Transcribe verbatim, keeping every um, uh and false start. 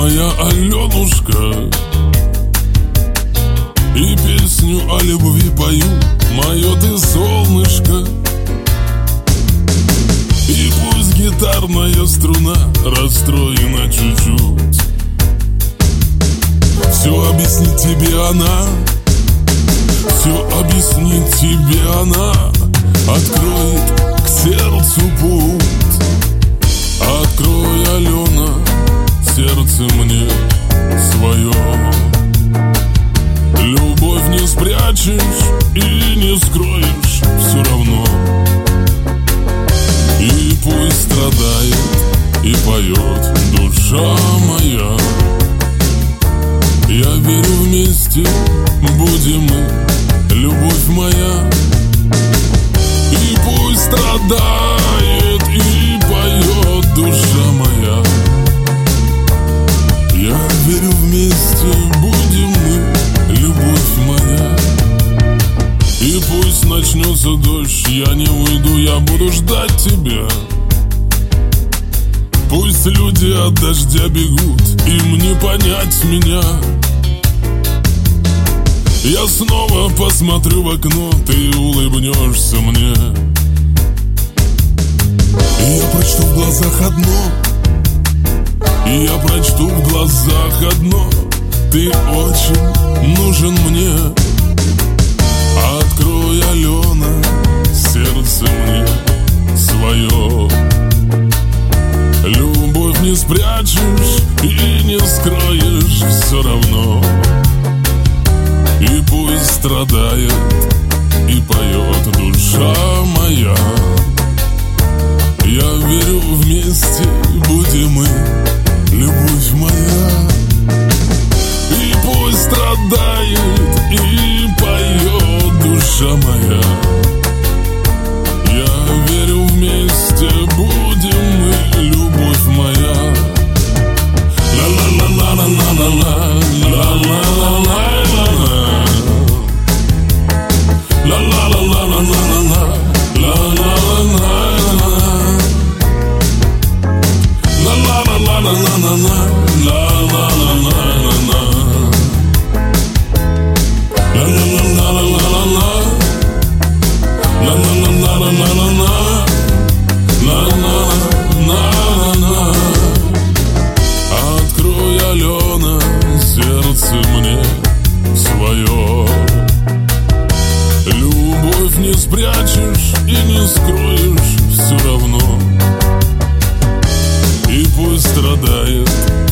моя Аленушка. И песню о любви пою, мое ты солнышко. И пусть гитарная струна расстроена чуть-чуть, все объяснит тебе она, все объяснит тебе она. Откроет к сердцу путь. Открой, Алена, сердце мне свое. Любовь не спрячешь и не скроешь все равно. И пусть страдает и поет душа моя. Я верю, вместе будем мы, любовь моя. И пусть страдает и поет душа моя. Я верю, вместе будем мы, любовь моя. И пусть начнется дождь, я не уйду, я буду ждать тебя. Пусть люди от дождя бегут, им не понять меня. Я снова посмотрю в окно, ты улыбнешься мне. И я прочту в глазах одно, и я прочту в глазах одно: ты очень нужен мне. Открой, Алена, сердце мне свое. Любовь не спрячешь и не скроешь все равно. И пусть страдает и поет душа моя. Я верю, вместе будем мы, любовь моя. И пусть страдает и поет душа моя. Я верю, вместе будем мы, любовь моя. Ла-ла-ла-ла-ла-ла-ла, ла-ла-ла-ла-ла-ла. Открой, Алена, сердце мне свое. Любовь не спрячешь и не скроешь все равно. И пусть страдает